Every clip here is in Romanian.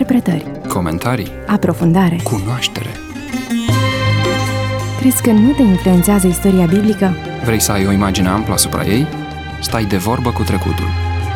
Interpretări, comentarii, aprofundare. cunoaștere. Crezi că nu te influențează istoria biblică? Vrei să ai o imagine amplă asupra ei? Stai de vorbă cu trecutul.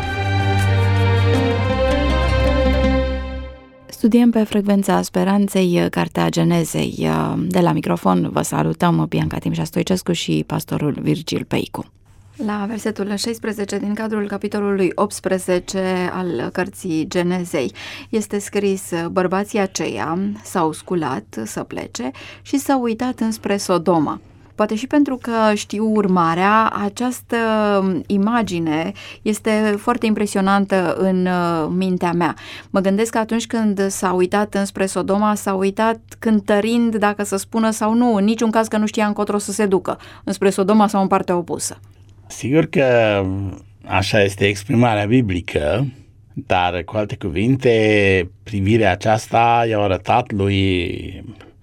Studiem pe frecvența speranței Cartea Genezei. De la microfon vă salutăm Bianca Timșa Stoicescu și pastorul Virgil Peicu. La versetul 16 din cadrul capitolului 18 al cărții Genezei este scris: bărbații aceia s-au sculat să plece și s-au uitat înspre Sodoma. Poate și pentru că știu urmarea, această imagine este foarte impresionantă în mintea mea. Mă gândesc că atunci când s-a uitat înspre Sodoma, s-a uitat cântărind dacă să spună sau nu, în niciun caz că nu știa încotro să se ducă, înspre Sodoma sau în partea opusă. Sigur că așa este exprimarea biblică, dar cu alte cuvinte, privirea aceasta i-a arătat lui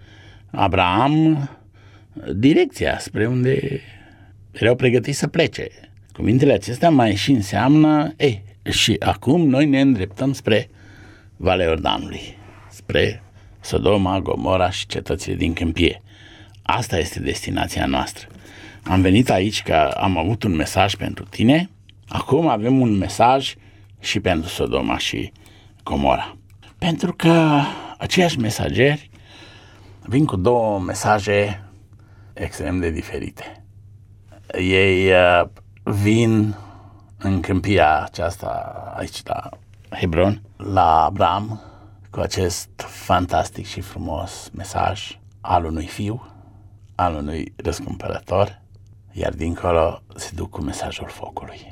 Abraham direcția spre unde erau pregătiți să plece. Cuvintele acestea mai și înseamnă, și acum noi ne îndreptăm spre Valea Iordanului, spre Sodoma, Gomora și cetățile din câmpie. Asta este destinația noastră. Am venit aici că am avut un mesaj pentru tine, acum avem un mesaj și pentru Sodoma și Gomora. Pentru că aceiași mesageri vin cu două mesaje extrem de diferite. Ei vin în câmpia aceasta aici la Hebron, la Abraham, cu acest fantastic și frumos mesaj al unui fiu, al unui răscumpărător, iar dincolo se duc cu mesajul focului.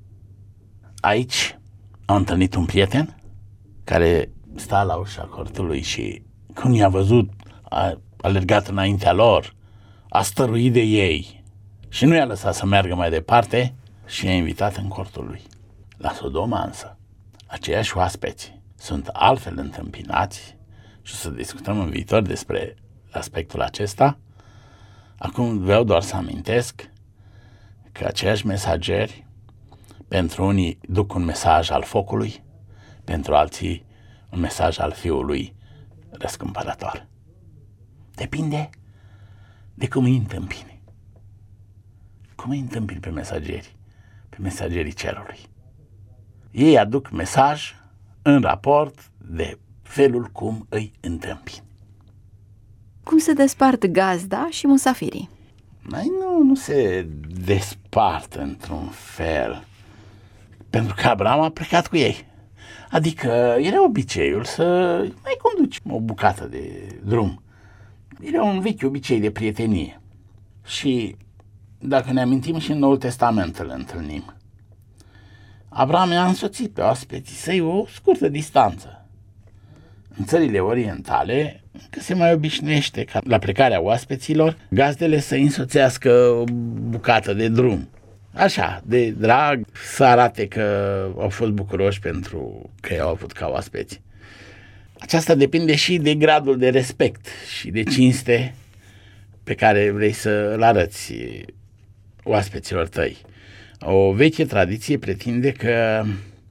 Aici a întâlnit un prieten care sta la ușa cortului și când i-a văzut, a alergat înaintea lor, a stăruit de ei și nu i-a lăsat să meargă mai departe și i-a invitat în cortul lui. La Sodoma însă, aceiași oaspeți sunt altfel întâmpinați și o să discutăm în viitor despre aspectul acesta. Acum vreau doar să amintesc că aceiași mesageri pentru unii duc un mesaj al focului, pentru alții un mesaj al fiului răscumpărător. Depinde de cum îi întâmpini. Cum îi întâmpini pe mesagerii cerului. Ei aduc mesaj în raport de felul cum îi întâmpini. Cum se despart gazda și musafirii? Nu se despart într-un fel, pentru că Abraham a plecat cu ei. Adică era obiceiul să mai conduci o bucată de drum. Era un vechi obicei de prietenie. Și dacă ne amintim și în Noul Testament îl întâlnim. Abraham i-a însoțit pe oaspeții săi o scurtă distanță. În țările orientale, că se mai obișnuiește ca la plecarea oaspeților, gazdele să însoțească o bucată de drum. Așa, de drag, să arate că au fost bucuroși pentru că i-au avut ca oaspeți. Aceasta depinde și de gradul de respect și de cinste pe care vrei să îl arăți oaspeților tăi. O veche tradiție pretinde că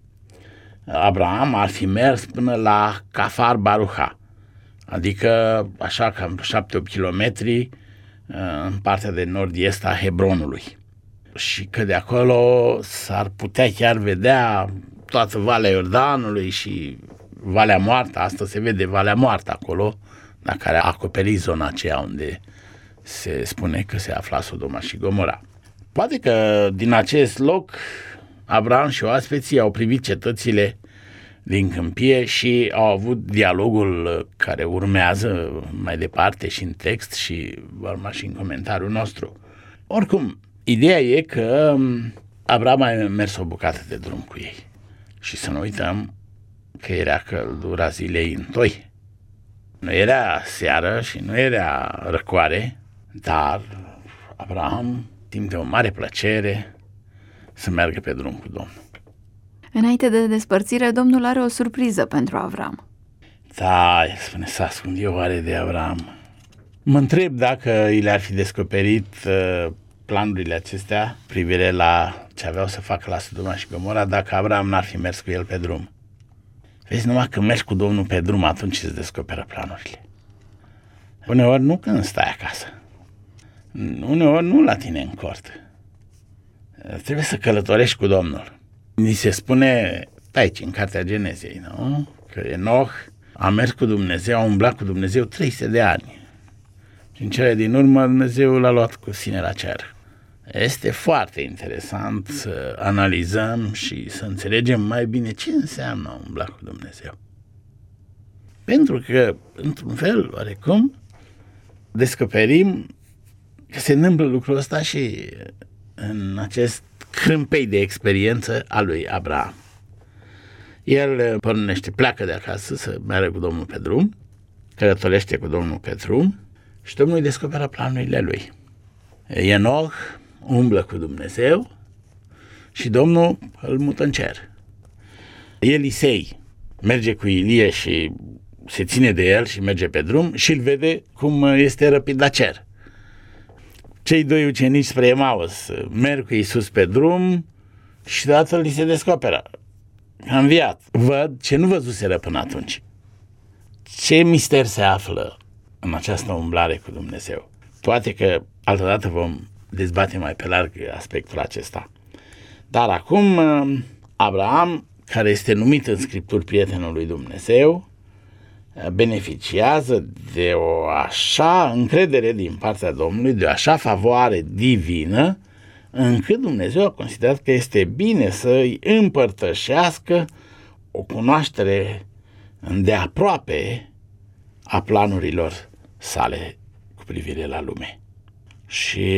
Abraham ar fi mers până la Kafar Baruha, adică așa cam 7-8 kilometri în partea de nord-est a Hebronului. Și că de acolo s-ar putea chiar vedea toată Valea Iordanului și Valea Moartă. Asta se vede, Valea Moartă acolo, la care a acoperit zona aceea unde se spune că se afla Sodoma și Gomora. Poate că din acest loc Abraham și oaspeții au privit cetățile din câmpie și au avut dialogul care urmează mai departe și în text și va urma și în comentariul nostru. Oricum, ideea e că Abraham a mers o bucată de drum cu ei și să nu uităm că era căldura zilei întoi. Nu era seară și nu era răcoare, dar Abraham simte o mare plăcere să meargă pe drum cu Domnul. Înainte de despărțire, Domnul are o surpriză pentru Avram. Da, el spune să ascund eu oare de Avram. Mă întreb dacă i le-ar fi descoperit planurile acestea privire la ce aveau să facă la Sodoma și Gomora, dacă Avram n-ar fi mers cu el pe drum. Vezi, numai când mergi cu Domnul pe drum, atunci îți descoperă planurile. Uneori nu când stai acasă. Uneori nu la tine în cort. Trebuie să călătorești cu Domnul. Ni se spune pe aici, în Cartea Genezei, nu? Că Enoch a mers cu Dumnezeu, a umblat cu Dumnezeu 300 de ani. Și în cele din urmă Dumnezeu l-a luat cu sine la cer. Este foarte interesant să analizăm și să înțelegem mai bine ce înseamnă a umbla cu Dumnezeu. Pentru că, într-un fel, oarecum, descoperim că se întâmplă lucrul ăsta și în acest crâmpei de experiență a lui Abraham. El pornește, pleacă de acasă să meargă cu Domnul pe drum, călătorește cu Domnul pe drum și Domnul îi descoperă planurile lui. Enoch umblă cu Dumnezeu și Domnul îl mută în cer. Elisei merge cu Ilie și se ține de el și merge pe drum și îl vede cum este răpit la cer. Cei doi ucenici spre Emaus merg cu Iisus pe drum și deodată li se descoperă. A înviat. Văd ce nu văzuseră până atunci. Ce mister se află în această umblare cu Dumnezeu? Poate că altădată vom dezbate mai pe larg aspectul acesta. Dar acum Abraham, care este numit în Scripturi prietenul lui Dumnezeu, beneficiază de o așa încredere din partea Domnului, de o așa favoare divină, încât Dumnezeu a considerat că este bine să îi împărtășească o cunoaștere îndeaproape a planurilor sale cu privire la lume. Și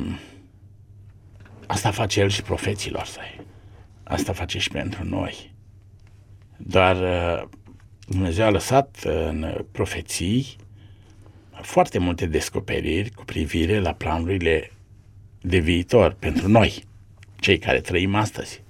asta face el și profeților săi. Asta face și pentru noi. Doar Dumnezeu a lăsat în profeții foarte multe descoperiri cu privire la planurile de viitor pentru noi, cei care trăim astăzi.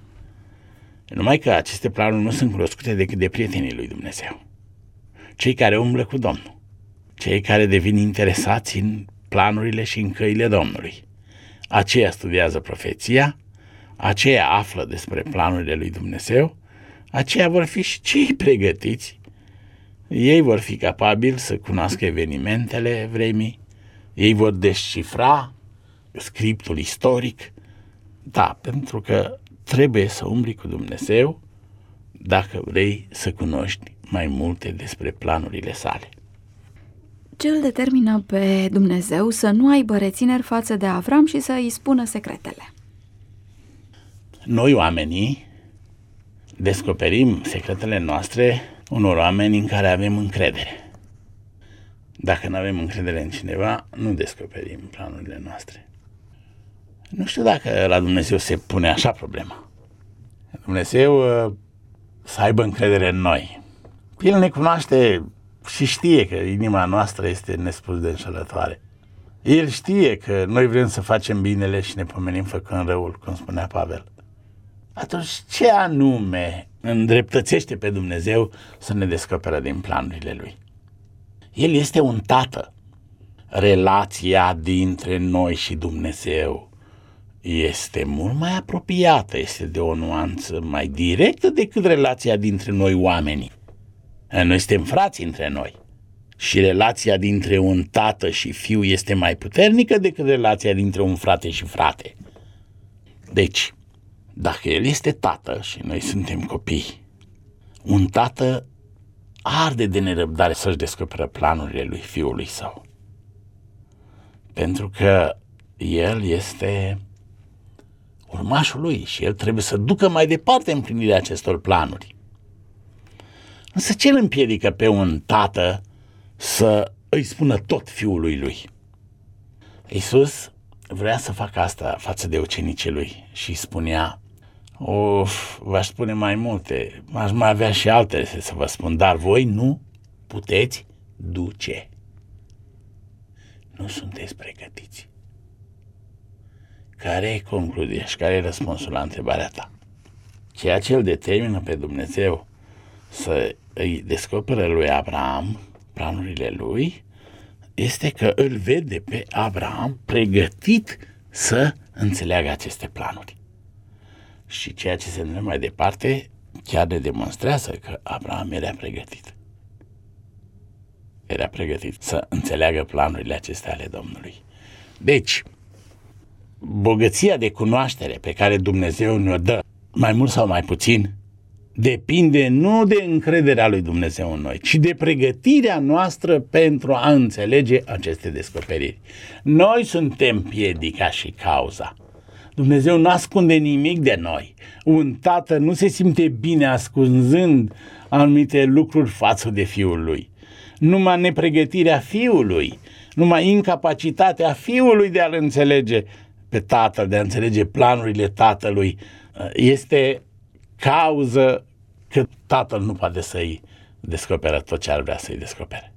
Numai că aceste planuri nu sunt cunoscute decât de prietenii lui Dumnezeu, cei care umblă cu Domnul, cei care devin interesați în planurile și în căile Domnului. Aceia studiază profeția, aceia află despre planurile lui Dumnezeu, aceia vor fi și cei pregătiți. Ei vor fi capabili să cunoască evenimentele vremii, ei vor descifra scriptul istoric. Da, pentru că trebuie să umbli cu Dumnezeu dacă vrei să cunoști mai multe despre planurile sale. Ce îl determină pe Dumnezeu să nu aibă rețineri față de Avram și să îi spună secretele? Noi, oamenii, descoperim secretele noastre unor oameni în care avem încredere. Dacă nu avem încredere în cineva, nu descoperim planurile noastre. Nu știu dacă la Dumnezeu se pune așa problema. Dumnezeu să aibă încredere în noi. El ne cunoaște și știe că inima noastră este nespus de înșelătoare. El știe că noi vrem să facem binele și ne pomenim făcând răul, cum spunea Pavel. Atunci ce anume îndreptățește pe Dumnezeu să ne descoperă din planurile Lui? El este un tată. Relația dintre noi și Dumnezeu este mult mai apropiată, este de o nuanță mai directă decât relația dintre noi oamenii. Noi suntem frați între noi și relația dintre un tată și fiu este mai puternică decât relația dintre un frate și frate. Deci, dacă el este tată și noi suntem copii, un tată arde de nerăbdare să-și descoperă planurile lui fiului său. Pentru că el este urmașul lui și el trebuie să ducă mai departe împlinirea acestor planuri. Însă ce îl împiedică pe un tată să îi spună tot fiului lui? Iisus vrea să facă asta față de ucenicii lui și spunea: v-aș spune mai multe, aș mai avea și altele să vă spun, dar voi nu puteți duce. Nu sunteți pregătiți. Care e concluzia și care e răspunsul la întrebarea ta? Ceea ce îl determină pe Dumnezeu să îi descoperă lui Abraham planurile lui este că îl vede pe Abraham pregătit să înțeleagă aceste planuri. Și ceea ce se întâmplă mai departe, chiar ne demonstrează că Abraham era pregătit. Era pregătit să înțeleagă planurile acestea ale Domnului. Deci, bogăția de cunoaștere pe care Dumnezeu ne-o dă, mai mult sau mai puțin, depinde nu de încrederea lui Dumnezeu în noi, ci de pregătirea noastră pentru a înțelege aceste descoperiri. Noi suntem piedica și cauza. Dumnezeu nu ascunde nimic de noi. Un tată nu se simte bine ascunzând anumite lucruri față de fiul lui. Numai nepregătirea fiului, numai incapacitatea fiului de a-l înțelege pe tatăl, de a înțelege planurile tatălui, este cauză că tatăl nu poate să-i descoperă tot ce ar vrea să-i descopere.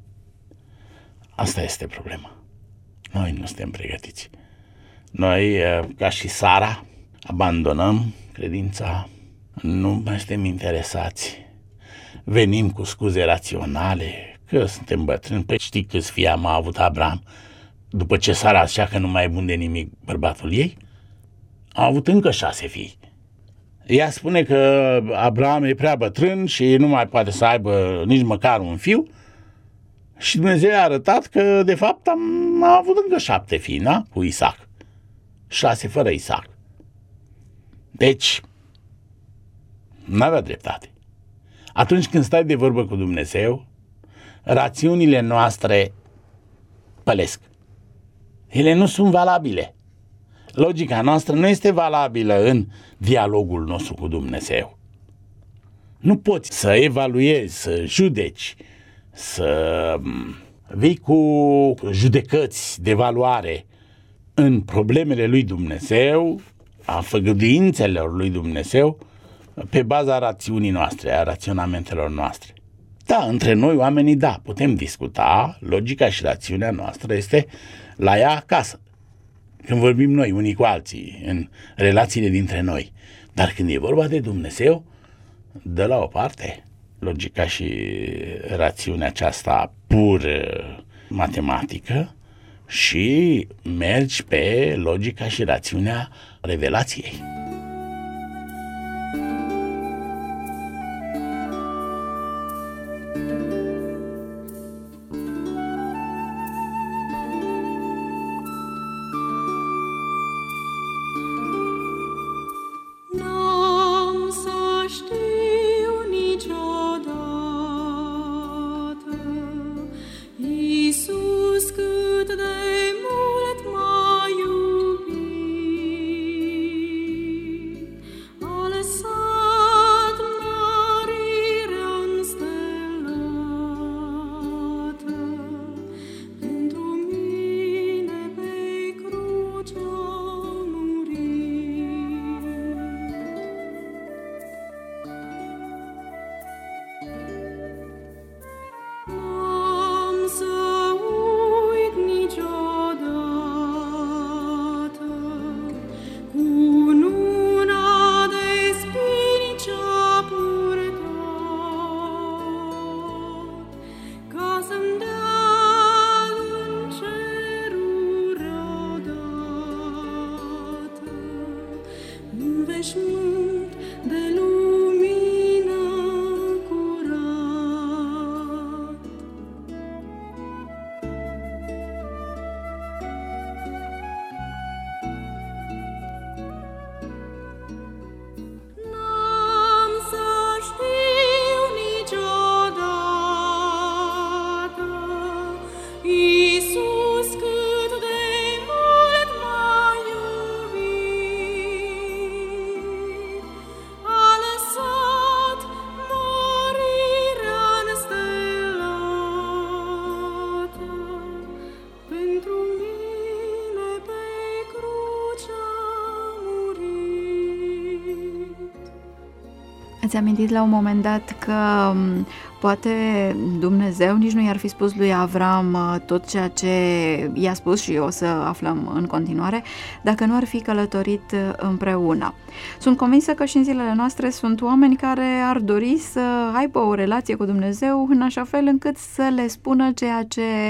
Asta este problema. Noi nu suntem pregătiți. Noi, ca și Sara, abandonăm credința, nu mai suntem interesați, venim cu scuze raționale, că suntem bătrâni. Păi știi câți fii a avut Abraham după ce Sara zicea că nu mai e bun de nimic bărbatul ei? A avut încă 6 fii. Ea spune că Abraham e prea bătrân și nu mai poate să aibă nici măcar un fiu și Dumnezeu a arătat că de fapt a avut încă 7 fii, na? Cu Isaac. 6 fără Isaac. Deci, n-avea dreptate. Atunci când stai de vorbă cu Dumnezeu, rațiunile noastre pălesc. Ele nu sunt valabile. Logica noastră nu este valabilă în dialogul nostru cu Dumnezeu. Nu poți să evaluezi, să judeci, să vii cu judecăți de valoare în problemele lui Dumnezeu, a făgăduințelor lui Dumnezeu, pe baza rațiunii noastre, a raționamentelor noastre. Da, între noi oamenii, da, putem discuta, logica și rațiunea noastră este la ea acasă. Când vorbim noi unii cu alții, în relațiile dintre noi. Dar când e vorba de Dumnezeu, dă la o parte logica și rațiunea aceasta pur matematică și mergi pe logica și rațiunea revelației. Ați amintit la un moment dat că poate Dumnezeu nici nu i-ar fi spus lui Avram tot ceea ce i-a spus și o să aflăm în continuare dacă nu ar fi călătorit împreună. Sunt convinsă că și în zilele noastre sunt oameni care ar dori să aibă o relație cu Dumnezeu în așa fel încât să le spună ceea ce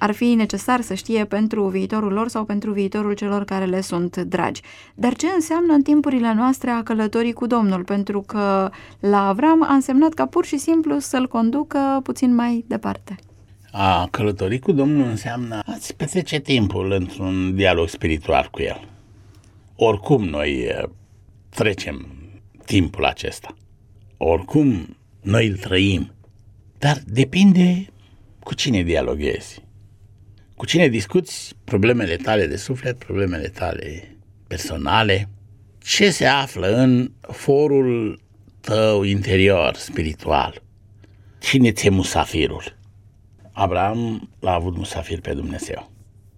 ar fi necesar să știe pentru viitorul lor sau pentru viitorul celor care le sunt dragi. Dar ce înseamnă în timpurile noastre a călătorii cu Domnul? Pentru că la Avram a însemnat ca pur și simplu să-l conducă puțin mai departe. A călători cu Domnul înseamnă a-ți petrece timpul într-un dialog spiritual cu El. Oricum noi trecem timpul acesta. Oricum noi îl trăim. Dar depinde cu cine dialoghezi. Cu cine discuți problemele tale de suflet, problemele tale personale. Ce se află în forul tău interior, spiritual. Cine ți-e musafirul? Abraham l-a avut musafir pe Dumnezeu.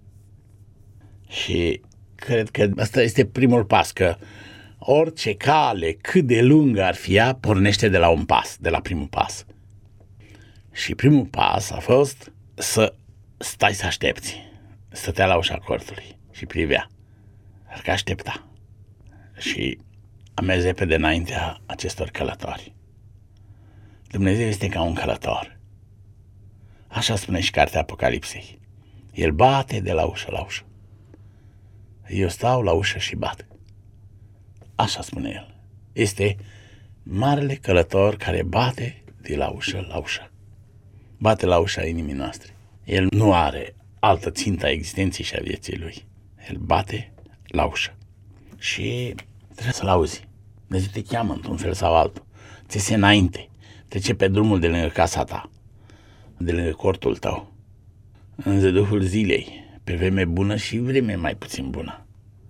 Și cred că ăsta este primul pas, că orice cale, cât de lungă ar fi ea, pornește de la un pas, de la primul pas. Și primul pas a fost să stai să aștepți. Stătea la ușa cortului și privea. Că aștepta. Și a mers repede înaintea acestor călători. Dumnezeu este ca un călător. Așa spune și cartea Apocalipsei. El bate de la ușă la ușă. Eu stau la ușă și bat. Așa spune el. Este marele călător care bate de la ușă la ușă. Bate la ușa inimii noastre. El nu are altă țintă a existenței și a vieții lui. El bate la ușă. Și trebuie să-l auzi. Dumnezeu te cheamă într-un fel sau altul. Ți se înainte. Trece pe drumul de lângă casa ta, de lângă cortul tău, în zăduhul zilei, pe vreme bună și vreme mai puțin bună.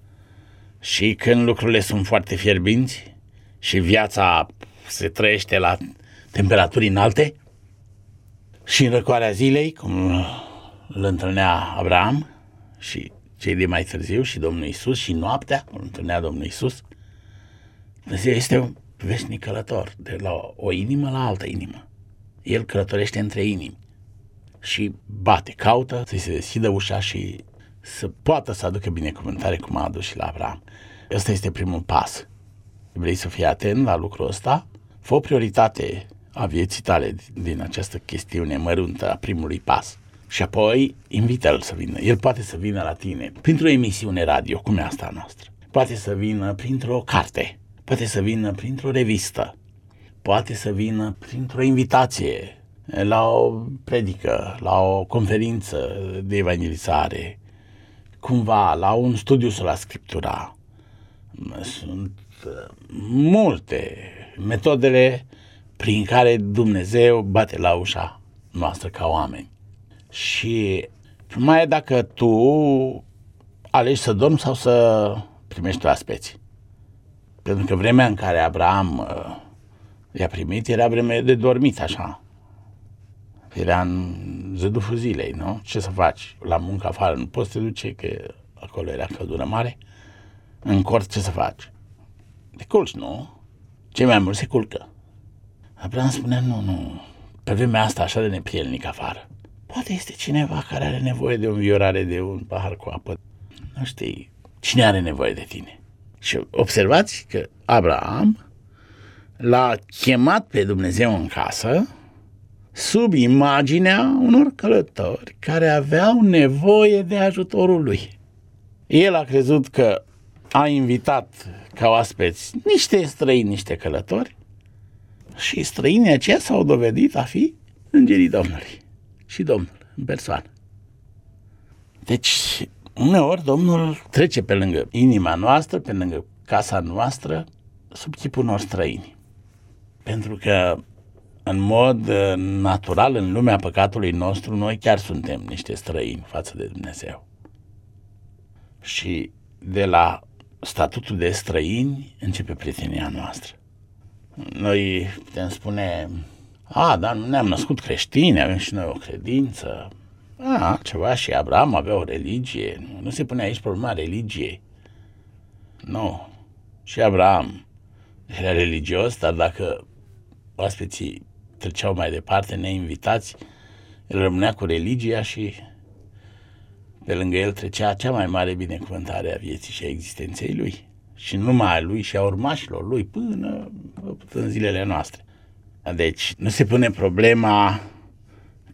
Și când lucrurile sunt foarte fierbinți și viața se trăiește la temperaturi înalte, și în răcoarea zilei, cum îl întâlnea Abraham și cei de mai târziu și Domnul Iisus, și noaptea, cum îl întâlnea Domnul Iisus, Dumnezeu este un veșnic călător, de la o inimă la altă inimă. El călătorește între inimi și bate, caută să-i se deschidă ușa și să poată să aducă binecuvântare cum a adus și la Abraham. Ăsta este primul pas. Vrei să fii atent la lucrul ăsta? Fă o prioritate a vieții tale din această chestiune măruntă a primului pas. Și apoi invită-l să vină. El poate să vină la tine printr-o emisiune radio, cum e asta noastră. Poate să vină printr-o carte. Poate să vină printr-o revistă. Poate să vină printr-o invitație la o predică, la o conferință de evangelizare, cumva la un studiu la Scriptura. Sunt multe metodele prin care Dumnezeu bate la ușa noastră ca oameni. Și mai e dacă tu alegi să dormi sau să primești oaspeți. Pentru că vremea în care Abraham i-a primit era vreme de dormit, așa. Era în zăduful zilei, nu? Ce să faci? La muncă afară nu poți să te duce, că acolo era căldură mare. În cort ce să faci? Te culci, nu? Cei mai mulți se culcă. Abraham spunea, nu, pe vremea asta așa de neprielnic afară. Poate este cineva care are nevoie de o înviorare, de un pahar cu apă. Nu știi cine are nevoie de tine. Și observați că Abraham l-a chemat pe Dumnezeu în casă sub imaginea unor călători care aveau nevoie de ajutorul lui. El a crezut că a invitat ca oaspeți niște străini, niște călători, și străinii aceia s-au dovedit a fi îngerii Domnului și Domnul în persoană. Deci, uneori Domnul trece pe lângă inima noastră, pe lângă casa noastră, sub chipul unor străini. Pentru că, în mod natural, în lumea păcatului nostru, noi chiar suntem niște străini față de Dumnezeu. Și de la statutul de străini începe prietenia noastră. Noi putem spune, dar nu ne-am născut creștini, avem și noi o credință. Ceva, și Abraham avea o religie. Nu se pune aici problema religiei. Nu. Și Abraham era religios, dar dacă oaspeții treceau mai departe, neinvitați, el rămânea cu religia și pe lângă el trecea cea mai mare binecuvântare a vieții și a existenței lui. Și numai a lui și a urmașilor lui până în zilele noastre. Deci nu se pune problema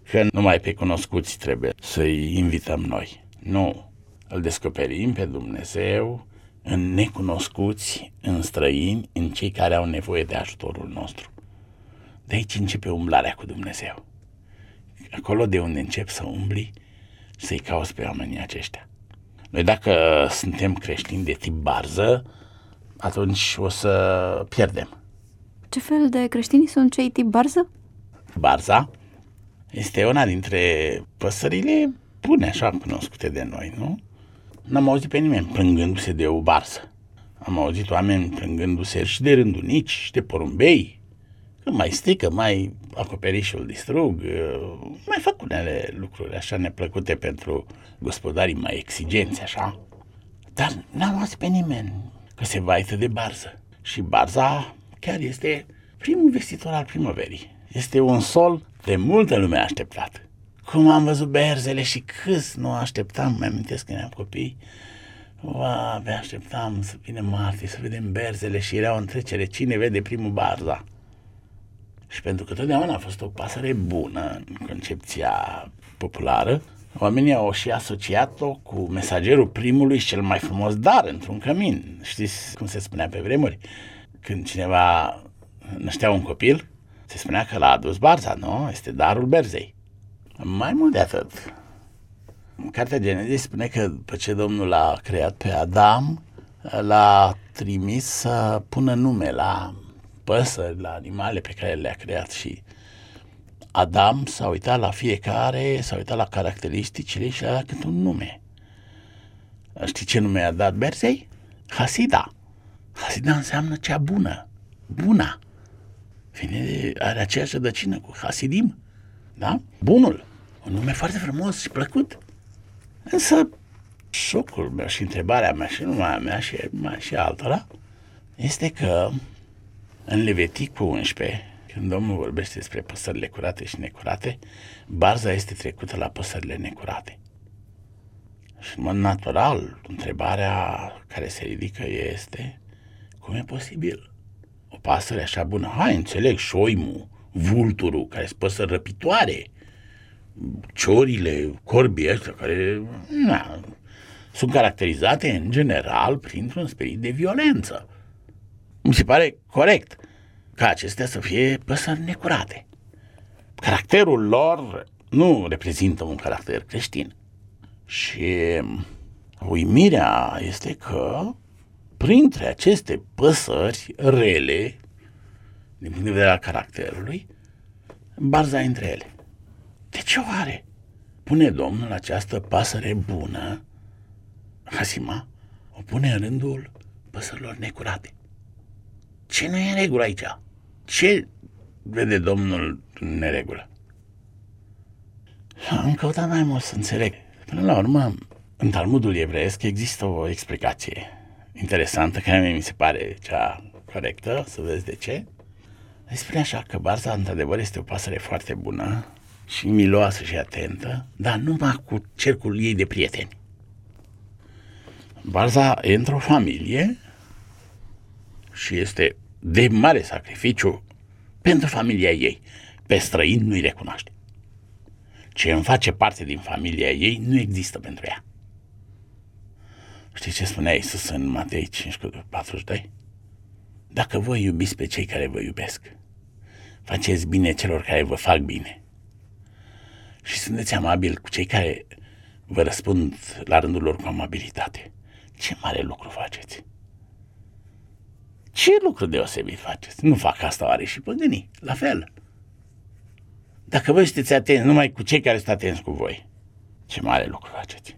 că numai pe cunoscuți trebuie să-i invităm noi. Nu, îl descoperim pe Dumnezeu în necunoscuți, în străini, în cei care au nevoie de ajutorul nostru. De aici începe umblarea cu Dumnezeu. Acolo de unde încep să umbli, să-i cauți pe oamenii aceștia. Noi dacă suntem creștini de tip barză, atunci o să pierdem. Ce fel de creștini sunt cei tip barză? Barza este una dintre păsările bune, așa cunoscute de noi, nu? N-am auzit pe nimeni plângându-se de o barză. Am auzit oameni plângându-se și de rândunici, și de porumbei, că mai strică, mai acoperișul distrug, mai fac unele lucruri așa neplăcute pentru gospodarii mai exigenți, așa. Dar n-am auzit pe nimeni că se vaită de barză. Și barza chiar este primul vestitor al primăverii. Este un sol de multă lume așteptat. Cum am văzut berzele și câți nu așteptam, mi-amintesc când eram copii, abia așteptam să vină martie, să vedem berzele și era o întrecere, cine vede primul barza. Și pentru că totdeauna a fost o pasăre bună în concepția populară, oamenii au și asociat-o cu mesagerul primului și cel mai frumos dar într-un cămin. Știți cum se spunea pe vremuri? Când cineva năștea un copil, se spunea că l-a adus barza, nu? Este darul berzei. Mai mult de atât, Cartea Genezei spune că după ce Domnul l-a creat pe Adam, l-a trimis să pună nume la păsări, la animale pe care le-a creat și Adam s-a uitat la fiecare, s-a uitat la caracteristicile și a dat câte un nume. Știi ce nume a dat berzei? Hasida. Hasida înseamnă cea bună, buna. Are aceeași rădăcină cu Hasidim, da? Bunul. Un nume foarte frumos și plăcut. Însă șocul meu și întrebarea mea și numai a mea și altora este că în Levitic 11, când Domnul vorbește despre păsările curate și necurate, barza este trecută la păsările necurate. Și în mod natural, întrebarea care se ridică este: cum e posibil? O pasăre așa bună, înțeleg, șoimul, vulturul, care sunt păsări răpitoare, ciorile, corbii ăștia, care sunt caracterizate în general printr-un spirit de violență. Mi se pare corect ca acestea să fie păsări necurate. Caracterul lor nu reprezintă un caracter creștin. Și uimirea este că printre aceste păsări rele, din punct de vedere al caracterului, barza între ele. De ce oare pune Domnul această pasăre bună, Hasima, o pune în rândul păsărilor necurate? Ce nu e în regulă aici? Ce vede Domnul în neregulă? Am căutat mai mult să înțeleg. Până la urmă, în Talmudul evreiesc există o explicație interesantă, care mi se pare cea corectă, să vezi de ce. Îi spune așa că barza, într-adevăr, este o pasăre foarte bună și miloasă și atentă, dar numai cu cercul ei de prieteni. Barza e într-o familie și este de mare sacrificiu pentru familia ei. Pe străin nu-i recunoaște. Ce îmi face parte din familia ei nu există pentru ea. Știi ce spunea Iisus în Matei 5:42? Dacă voi iubiți pe cei care vă iubesc, faceți bine celor care vă fac bine și sunteți amabili cu cei care vă răspund la rândul lor cu amabilitate, ce mare lucru faceți! Ce lucru deosebit faceți? Nu fac asta oare și păgânii? La fel. Dacă voi sunteți atenți numai cu cei care sunt atenți cu voi, ce mare lucru faceți!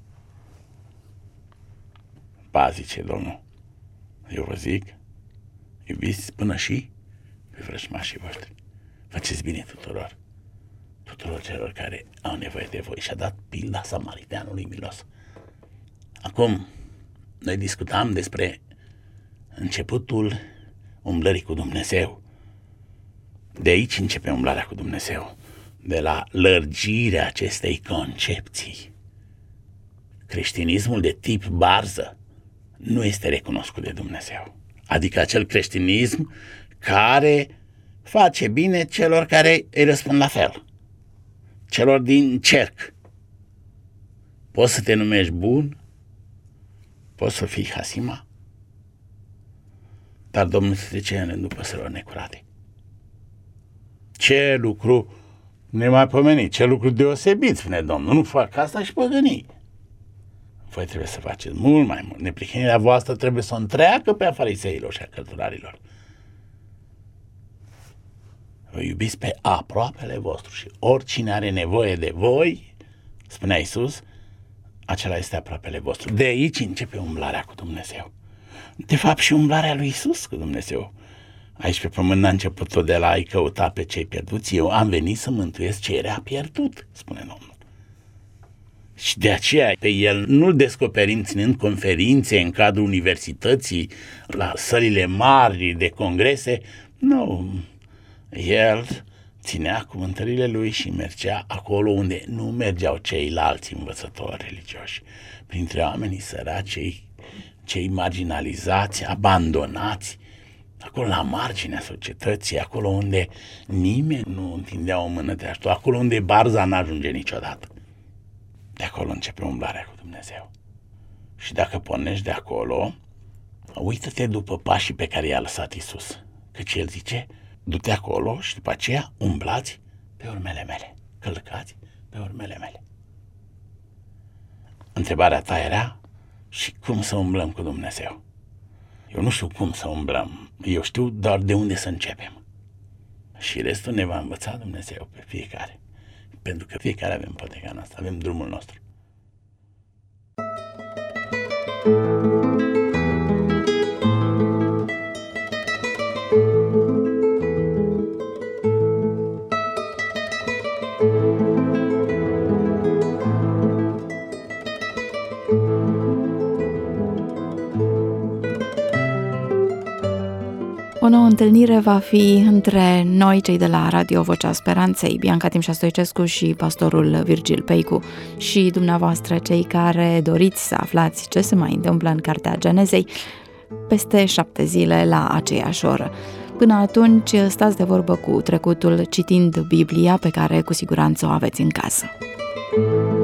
Ba, zice Domnul, eu vă zic, iubiți până și pe vrăjmașii voștri. Faceți bine tuturor celor care au nevoie de voi. Și-a dat pilda samariteanului milos. Acum, noi discutam despre începutul umblării cu Dumnezeu. De aici începe umblarea cu Dumnezeu, de la lărgirea acestei concepții. Creștinismul de tip barză nu este recunoscut de Dumnezeu. Adică acel creștinism care face bine celor care îi răspund la fel. celor din cerc. Poți să te numești bun, poți să fii Hasima, dar Domnul se zice în păsărilor necurate. Ce lucru nemaipomenit, ce lucru deosebit, spune Domnul. Nu fac asta și păgânii. Voi trebuie să faceți mult mai mult. Neprihănirea voastră trebuie să o întreacă pe a fariseilor și a cărturarilor. Vă iubiți pe aproapele vostru și oricine are nevoie de voi, spunea Iisus, acela este aproapele vostru. De aici începe umblarea cu Dumnezeu. De fapt și umblarea lui Iisus cu Dumnezeu. Aici pe pământ n-a început tot de la a-i căuta pe cei pierduți. Eu am venit să mântuiesc ce era pierdut, spune Domnul. Și de aceea pe el nu-l descoperim ținând conferințe în cadrul universității, la sălile mari de congrese. Nu, el ținea cuvântările lui și mergea acolo unde nu mergeau ceilalți învățători religioși, printre oamenii săraci, cei marginalizați, abandonați, acolo la marginea societății, acolo unde nimeni nu întindea o mână de ajutor, acolo unde barza n-ajunge niciodată. De acolo începe umblarea cu Dumnezeu. Și dacă pornești de acolo, uită-te după pașii pe care i-a lăsat Iisus. Căci El zice, du-te acolo și după aceea umblați pe urmele mele, călcați pe urmele mele. Întrebarea ta era, și cum să umblăm cu Dumnezeu? Eu nu știu cum să umblăm, eu știu doar de unde să începem. Și restul ne va învăța Dumnezeu pe fiecare. Pentru că fiecare avem poteca noastră, avem drumul nostru. O nouă întâlnire va fi între noi, cei de la Radio Vocea Speranței, Bianca Timșa Stoicescu și pastorul Virgil Peicu, și dumneavoastră, cei care doriți să aflați ce se mai întâmplă în Cartea Genezei, peste 7 zile la aceeași oră. Până atunci, stați de vorbă cu trecutul citind Biblia, pe care cu siguranță o aveți în casă.